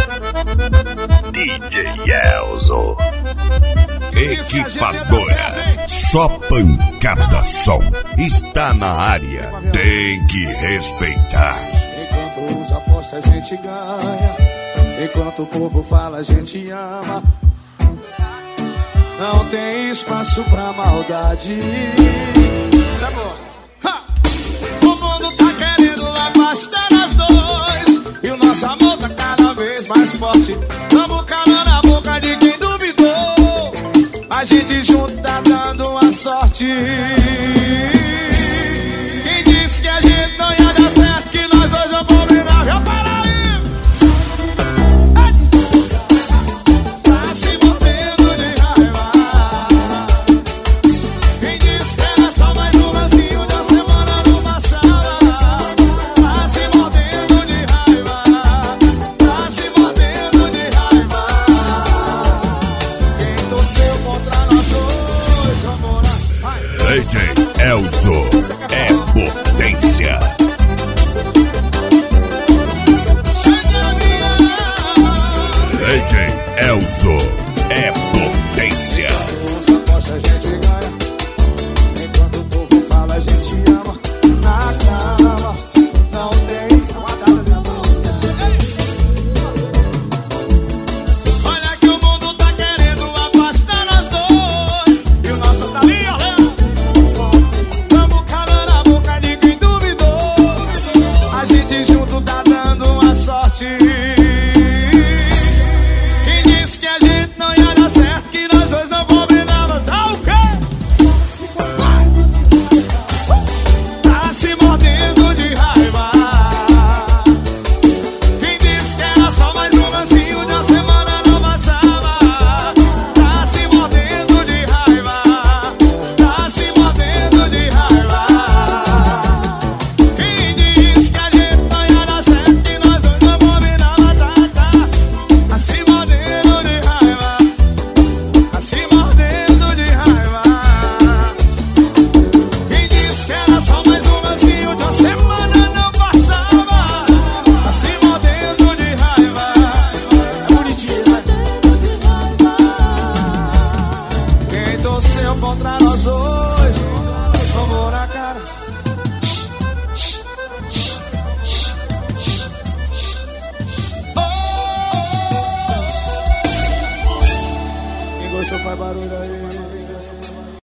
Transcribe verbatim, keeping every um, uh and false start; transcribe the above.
D J Elzo. Equipadora, só pancada som. Está na área, tem que respeitar. Enquanto os apostas a gente ganha, enquanto o povo fala a gente ama. Não tem espaço pra maldade. Sabor. O mundo tá querendo afastar nós dois, e o nosso amor tá cada vez mais forte. Vamos calando a boca de quem duvidou. A gente junto tá dando uma sorte. Quem disse que a gente não ia dar certo, que nós dois vamos combinar? Já para aí. Tá se mordendo de raiva. Quem disse que era só mais um lancinho da semana não passava? Tá se mordendo de raiva. Tá se mordendo de raiva. Quem torceu contra nós dois, vamos lá. D J Elzo é potência. D J Elzo.